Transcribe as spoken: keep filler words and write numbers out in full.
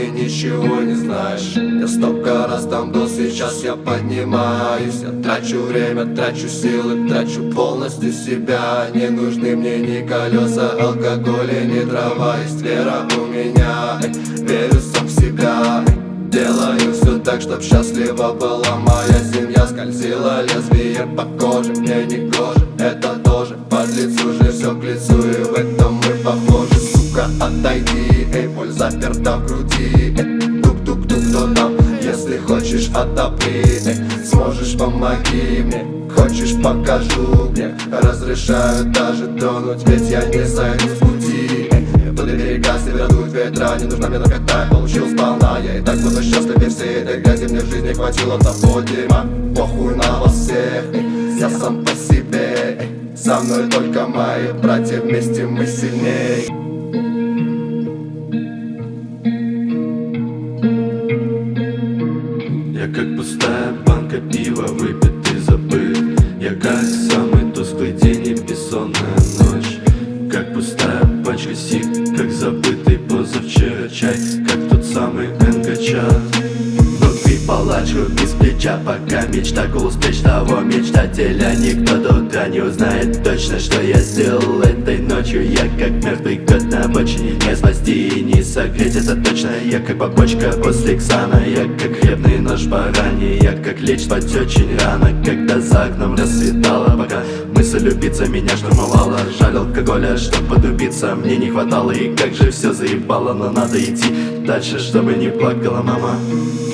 ты ничего не знаешь. Я столько раз там был, сейчас я поднимаюсь. Я трачу время, трачу силы, трачу полностью себя. Не нужны мне ни колеса, алкоголь и ни дрова. Есть вера у меня, эй, верю сам в себя, эй. Делаю все так, чтоб счастлива была моя семья. Скользило лезвие по коже, мне не гоже. Это тоже под лицу же, все к лицу, и в этом мы похожи. Сука, отойди, эй, боль заперта в груди, эй. Тук-тук-тук, кто там? Если хочешь, отопри, эй. Сможешь, помоги мне. Хочешь, покажу мне. Разрешаю даже тронуть, ведь я не сойду с пути, эй. Вдоль берега севера дуют ветра, не нужна мне наркота, получил сполна. Я и так буду счастлив, и всей этой грязи мне в жизни хватило того дерьма. Похуй на вас всех, эй. Я сам по себе, эй. Со мной только мои братья, вместе мы сильней. Я как пустая банка пива, выпит и забыт. Я как самый тусклый день и бессонная ночь. Как пустая пачка сик, как забытый позавчера чай. Как тот самый НГ-чат. Внутри палачку без плеча, пока мечта успеть того мечтателя. Никто до утра не узнает точно, что я сделал этой ночью. Я как мертвый кот на обочине, не спасти и не согреть, это точно. Я как побочка после Ксана, я как хлебный нож бараньи. Я как лечь спать очень рано, когда за окном расцветало. Пока мысль любиться меня штурмовала, жаль алкоголя, чтоб подубиться мне не хватало. И как же все заебало, но надо идти дальше, чтобы не плакала мама.